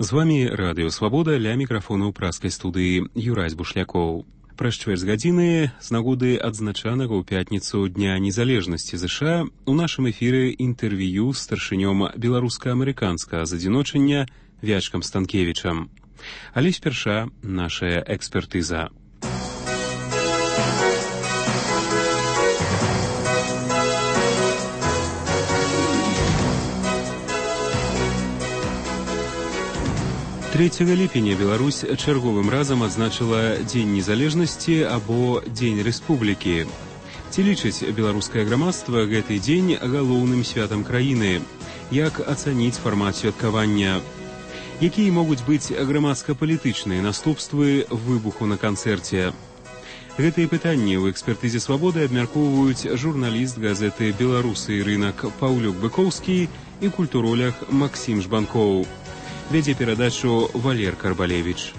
З вами Радыё Свабода, ля мікрафону ў праскай студыі Юрась Бушлякоў. Праз чвэрць гадзіны з нагоды адзначанага ў пятніцу Дня незалежнасці ЗША у нашым эфіры інтэрв'ю з старшынём беларуска-амерыканскага задзіночання Вячкам Станкевічам. Але спярша нашая экспертыза. Ліпеня Беларусь чарговым разам адзначыла Дзень незалежнасці або Дзень рэспублікі. Ці лічыць беларускае грамадства гэты дзень галоўным святам краіны? Як ацаніць фармат святкавання? Якія могуць быць грамадска-палітычныя наступствы выбуху на канцэрце? Гэтыя пытанні ў экспертызе Свабоды абмяркоўваюць журналіст газеты «Беларусы і рынак» Паўлюк Быкоўскі і культуролог Максім Жбанкоў. Вядзе перадачу Валер Карбалевіч.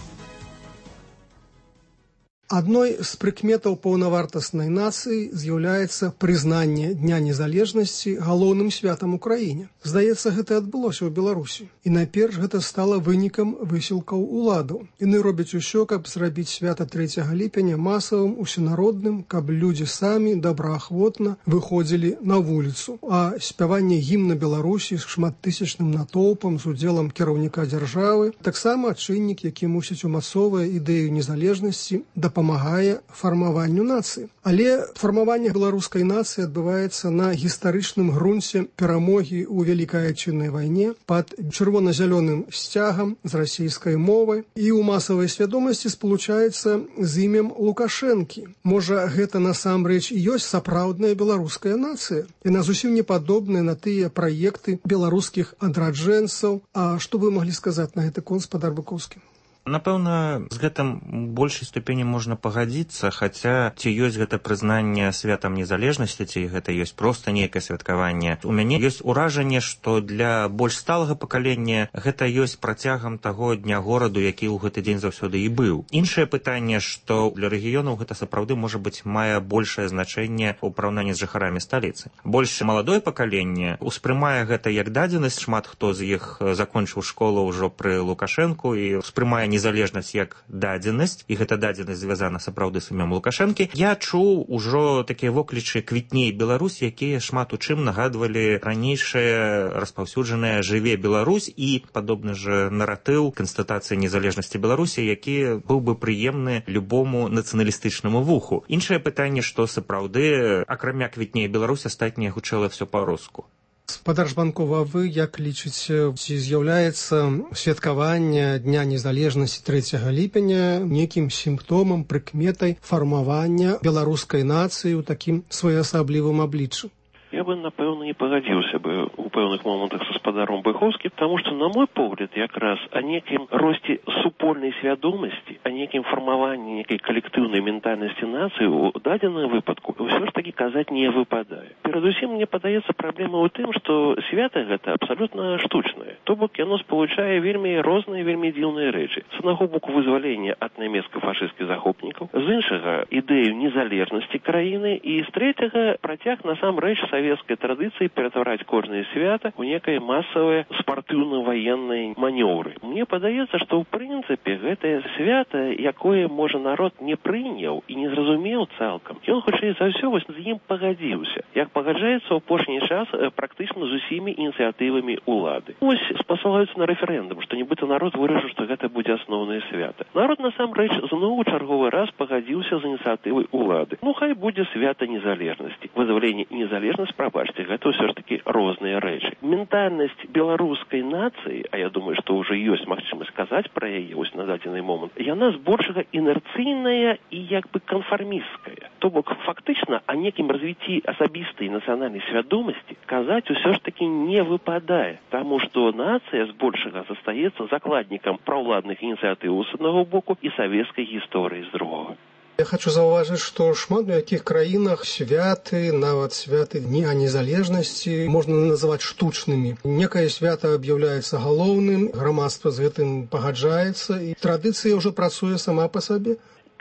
Адной з прыкметаў паўнавартаснай нацыі з'яўляецца прызнанне Дня незалежнасці галоўным святам у краіне. Здаецца, гэта адбылося ў Беларусі. І найперш гэта стала вынікам высілкаў уладаў. Яны робяць усё, каб зрабіць свята 3 ліпеня масавым, усенародным, каб людзі самі добраахвотна выходзілі на вуліцу. А спяванне гімна Беларусі з шматтысячным натоўпам з удзелам кіраўніка дзяржавы таксама чыннік, які мусіць умацоўвае ідэю незалежнасці дапамагае фармаванню нацыі. Але фармаванне беларускай нацыі адбываецца на гістарычным грунце перамогі ў Вялікай Адчыннай вайне пад чырвона-зялёным сцягам з расійскай мовай і ў масавай свядомасці спалучаецца з імем Лукашэнкі. Можа, гэта насамрэч і ёсць сапраўдная беларуская нацыя. Яна зусім не падобная на тыя праекты беларускіх адраджэнцаў. А што вы маглі сказаць на гэты конт, спадар Быкоўскі? Напэўна, з гэтым большай ступені можна пагадзіцца, хаця ці ёсць гэта прызнанне святам незалежнасці, ці гэта ёсць проста нейкае святкаванне. У мяне ёсць уражанне, што для больш сталага пакалення гэта ёсць працягам таго дня гораду, які ў гэты дзень заўсёды і быў. Іншае пытанне, што для рэгіёнаў гэта сапраўды, можа быць, мае большае значэнне ў параўнанні з жыхарамі сталіцы. Больш маладое пакаленне успрымае гэта як дадзенасць, шмат хто з іх закончыў школу ўжо пры Лукашэнку і успрымае незалежнасць як дадзенасць, і гэта дадзенасць звязана сапраўды з імем Лукашэнкі. Я чуў ужо такія воклічы «Квітней Беларусь», якія шмат у чым нагадвалі ранейшае распаўсюджанае «Жыве Беларусь» і падобны ж наратыў канстатацыі незалежнасці Беларусі, які быў бы прыемны любому нацыяналістычнаму вуху. Іншае пытанне, што сапраўды, акрамя «Квітней Беларусь», астатняе гучала ўсё па-руску. Спадар Жбанкова, вы як лічыце, ці з'яўляецца святкаванне Дня незалежнасці 3 ліпеня нейкім сімптомам, прыкметай фармавання беларускай нацыі ў такім своеасаблівым абліччы? Я бы, напэўна, не пагадзіўся бы ў пэўных момантах са спадаром Быхоўскім, потому что, на мой погляд, якраз о некім росце супольнай свядомасці, о некім фармаванні некай калектыўнай ментальнасці нацыі ў дадзеным выпадку ўсё ж такі казаць не выпадае. Перадусім, мне падаецца, праблема ў тым, што свята гэта абсалютна штучнае. То бок яно спалучае вельмі розныя, вельмі дзіўныя рэчы. З аднаго боку вызвалення ад нямецка-фашысцкіх захопнікаў, з іншага ідэю незалежнасці краіны і з трэцяга працяг насамрэч савецкай традыцыі ператвараць кожнае свята ў некае масавае спартыўна-ваенныя манёўры. Мне падаецца, што ў прынцыпе гэтае свята, якое, можа, народ не прыняў і не зразумеў цалкам, ён хутчэй за ўсё з ім пагадзіўся, як пагаджаецца ў апошні час практычна з усімі ініцыятывамі ўлады. Вось спасылаюцца на рэферэндум, што нібыта народ вырашыў, што гэта будзе асноўнае свята. Народ насамрэч зноў чарговы раз пагадзіўся з ініцыятывай улады. Ну, хай будзе свята незалежнасці. Вызваленне і незалежнасць, прабачце, гэта ўсё ж такі розныя рэчы. Ментальнасць беларускай нацыі, а я думаю, што ўжо ёсць магчымасць сказаць пра яе вось на дадзены момант, яна збольшага інерцыйная і як бы канфармісцкая. То бок фактычна о некім развіцці асабістай нацыянальнай свядомасці казаць усё ж такі не выпадае, таму што нацыя збольшага застаецца закладнікам праўладных ініцыятыў з аднаго боку і савецкай гісторыі з другога. Я хочу заўважыць, што шмат у якіх краінах святы, нават святы Дня незалежнасці можна называць штучнымі. Некае свята аб'яўляецца галоўным, грамадства з гэтым пагаджаецца, і традыцыя ўжо працуе сама па сабе.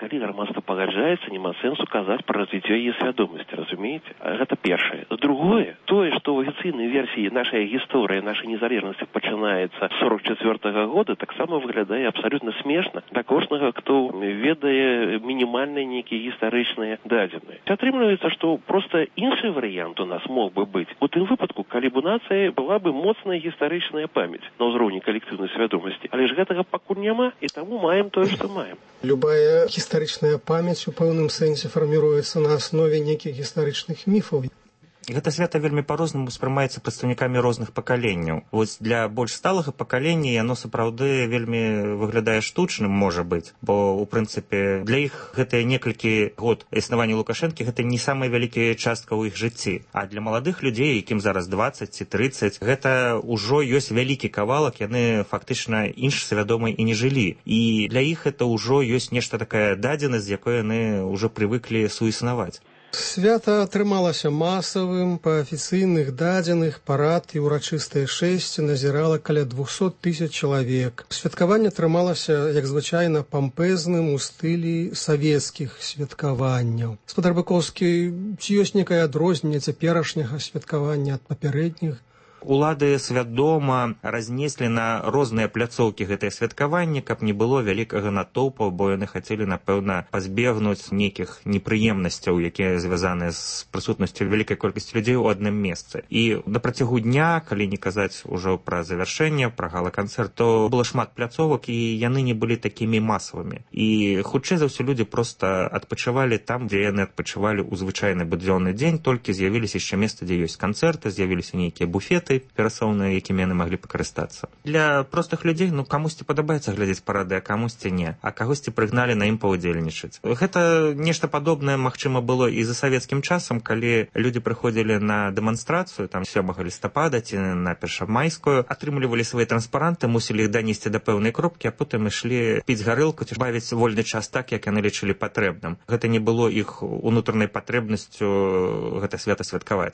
калі грамадства пагаджаецца, няма сэнсу казаць пра развіццё яе свядомасці, разумееце? Гэта першае. Другое, тое, што ў афіцыйнай версіі нашая гісторыя, нашай незалежнасці пачынаецца з 44-го года, таксама выглядае абсалютна смешна для кожнага, хто ведае мінімальныя нейкія гістарычныя дадзеныя. Атрымліваецца, што проста іншы варыянт у нас мог бы быць. У тым выпадку, калі б у нацыі была бы моцная гістарычная памяць на ўзроўні калектыўнай свядомасці. Але ж гэтага пакуль няма, і таму маем тое, што маем. Любая гістарычная памяць у пэўным сэнсе фарміруецца на аснове нейкіх гістарычных міфаў. Гэта свята вельмі па-рознаму ўспрымаецца прадстаўнікамі розных пакаленняў. Вось для больш сталага пакалення яно сапраўды вельмі выглядае штучным, можа быць, бо ў прынцыпе для іх гэтыя некалькі год існавання Лукашэнкі гэта не самая вялікая частка ў іх жыцці. А для маладых людзей, якім зараз 20 ці 30, гэта ўжо ёсць вялікі кавалак, яны фактычна інш свядомай і не жылі. І для іх гэта ўжо ёсць нешта такая дадзенасць, з якой яны ўжо прывыклі суіснаваць. Свята атрымалася масавым, па афіцыйных дадзеных парад і ўрачыстае шэсце назірала каля 200 000 чалавек. Святкаванне атрымалася, як звычайна, пампэзным у стылі савецкіх святкаванняў. Гаспадар Быкоўскі, ці ёсць некае адрозненне цяперашняга святкавання ад папярэдніх? Улады свядома разнеслі на розныя пляцоўкі гэтае святкаванне, каб не было вялікага натоўпу, бо яны хацелі, напэўна, пазбегнуць нейкіх непрыемнасцяў, якія звязаныя з прысутнасцю вялікай колькасці людзей у адным месцы. І на працягу дня, калі не казаць ужо пра завяршэнне, пра гала-канцэрт, то было шмат пляцовак, і яны не былі такімі масавымі. І хутчэй за ўсё людзі проста адпачывалі там, дзе яны адпачывалі ў звычайны будзённы дзень, толькі з'явіліся яшчэ месцы, дзе ёсць канцэрты, з'явіліся нейкія буфеты перасоўныя, якімі яны маглі пакарыстацца. Для простых людзей, камусьці падабаецца глядзець парады, а камусьці не, а кагосьці прыгналі на ім паўдзельнічаць. Гэта нешта падобнае, магчыма, было і за савецкім часам, калі людзі прыходзілі на дэманстрацыю, там 7 лістапада ці на першамайскую, атрымлівалі свае транспаранты, мусілі іх данесці да пэўнай кропкі, а потым ішлі піць гарэлку ці бавіць вольны час так, як яны лічылі патрэбным. Гэта не было іх унутранай патрэбнасцю гэта свята святкаваць.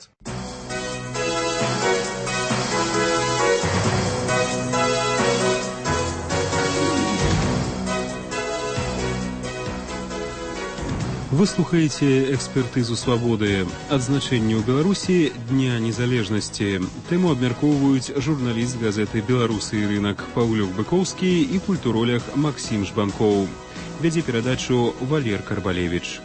Вы слухаеце экспертызу свабоды. Адзначэнне ў Беларусі Дня незалежнасці. Тэму абмяркоўваюць журналіст газеты «Беларусы і рынак» Паўлюк Быкоўскі і культуролог Максім Жбанкоў. Вядзе перадачу Валер Карбалевіч.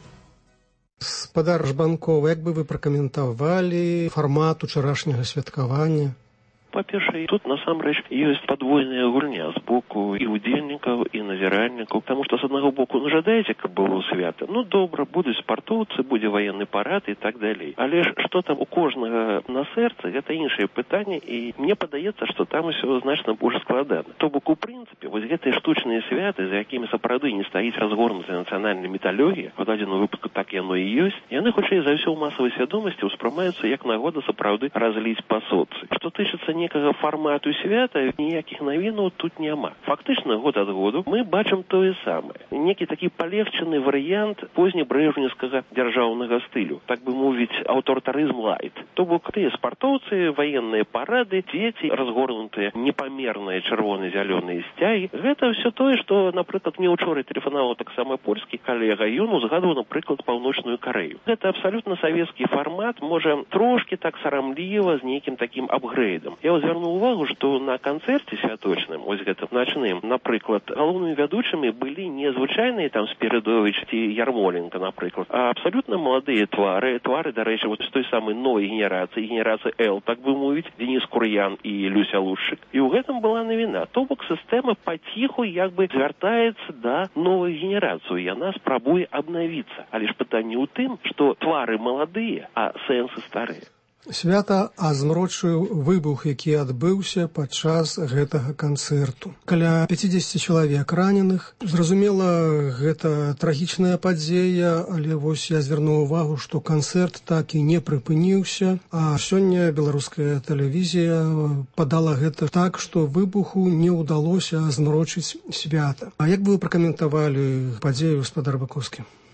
Гаспадар Жбанкоў, як бы вы пракаментавалі фармат учарашняга святкавання? Па-першае, тут насамрэч ёсць падвойная гульня з боку і удзельнікаў, і назіральнікаў, таму што з аднаго боку жадаеце, каб было свята. Добра, будуць спартоўцы, будзе ваенны парад і так далей. Але ж што там у кожнага на сэрцы, гэта іншае пытанне, і мне падаецца, што там усё значна больш складана. То бок, у прынцыпе, вось гэтыя штучныя святы, за якімі сапраўды не стаіць разгорнутая нацыянальная міталогія, у дадзеным выпадку так яно і ёсць, яны хутчэй за ўсё ў масавай свядомасці ўспрымаюцца як нагода сапраўды разліць па соцы. Што тычыцца некага фармату свята, ніякіх навінаў тут няма. Фактычна, год ад году мы бачым тое самае. Некі такі палегчаны варыянт познебрэжневскага дзяржаўнага стылю. Так бы мовіць, аўтарытарызм лайт. То бок тыя спартоўцы, ваенныя парады, дзеці, разгорнутыя непамерныя чырвона-зялёныя сцягі. Гэта ўсё тое, што, напрыклад, мне ўчора тэлефанаваў таксама польскі калега, ён узгадваў, напрыклад, Паўночную Карэю. Гэта абсалютна савецкі фармат, можа, трошкі так сарамліва з нейкім такім апгрэйдам. Я звярнуў увагу, што на канцэрце святочным, ось гэтым начным, напрыклад, галоўнымі вядучымі былі не звычайныя там Спіридович ці Ярмоленко, напрыклад, а абсалютна маладыя твары, дарэчы, вот з той самай новай генерацыі Л, так бы мовіць, Денис Кур'ян і Люся Лушчык. І ў гэтым была навіна. То бок сістэма паціху як бы звяртаецца да новай генерацыі. Яна спрабуе абнавіцца. Але ж пытанне ў тым, што твары маладыя, а сэнсы старыя. Свята азмрочыў выбух, які адбыўся падчас гэтага канцэрту. Каля 50 чалавек раненых. Зразумела, гэта трагічная падзея, але вось я звярнуў увагу, што канцэрт так і не прыпыніўся, а сёння беларуская тэлевізія падала гэта так, што выбуху не ўдалося азмрочыць свята. А як бы вы пракаментавалі падзею, гаспадар Быкоўскі?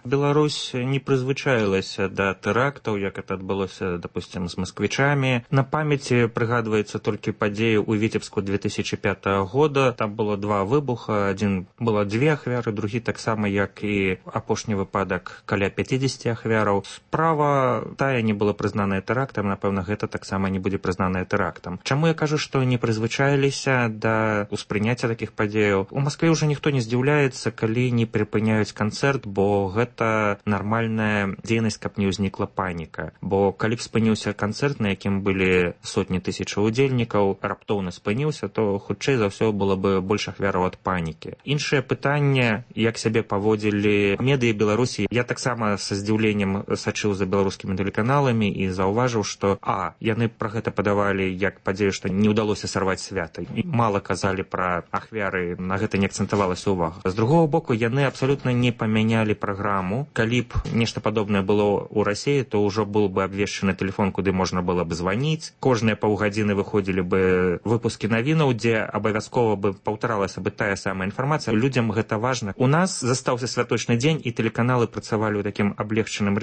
Беларусь не прызвычаілася да тэрактаў, як это адбылося, допустим, з масквічамі. На памяці прыгадваецца толькі падзеі ў Віцебску 2005 года. Там было 2 выбуха. Адзін было 2 ахвяры, другі таксама, як і апошні выпадак, каля 50 ахвяраў. Справа тая не была прызнаная тэрактам, напэўна, гэта таксама не будзе прызнаная тэрактам. Чаму я кажу, што не прызвычаіліся да ўспрыняцця такіх падзеяў? У Маскве ўжо ніхто не здзіўляецца, калі не прыпыняюць канцэрт, бо гэта нармальная дзейнасць, каб не ўзнікла паніка. Бо калі б спыніўся канцэрт, на якім былі сотні тысячаў удзельнікаў, раптоўна спыніўся, то хутчэй за ўсё было бы больш ахвяраў ад панікі. Іншае пытанне, як сябе паводзілі медыі Беларусі. Я таксама са здзіўленнем сачыў за беларускімі тэлеканаламі і заўважыў, што яны пра гэта падавалі як падзею, што не ўдалося сарваць свята. Мала казалі пра ахвяры, на гэта не акцэнтавалася ўвага. З другого боку, яны абсалютна не памянялі праграму. Калі б нешта падобнае было ў Расіі, то ўжо был бы абвешчаны тэлефон, куды можна было бы званіць. Кожныя паўгадзіны выходзілі бы выпускі навінаў, дзе абавязкова бы паўтаралася бы тая самая інфармацыя. Людзям гэта важна. У нас застаўся святочны дзень, і тэлеканалы працавалі ў такім аблегчаным